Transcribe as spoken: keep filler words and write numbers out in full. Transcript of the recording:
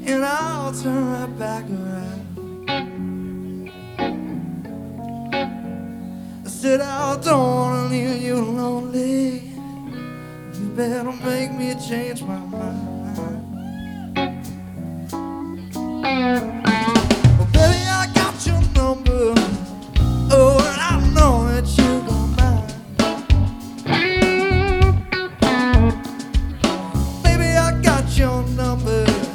and I'll turn right back around. I said I don't wanna leave you lonely. You better make me change my mind.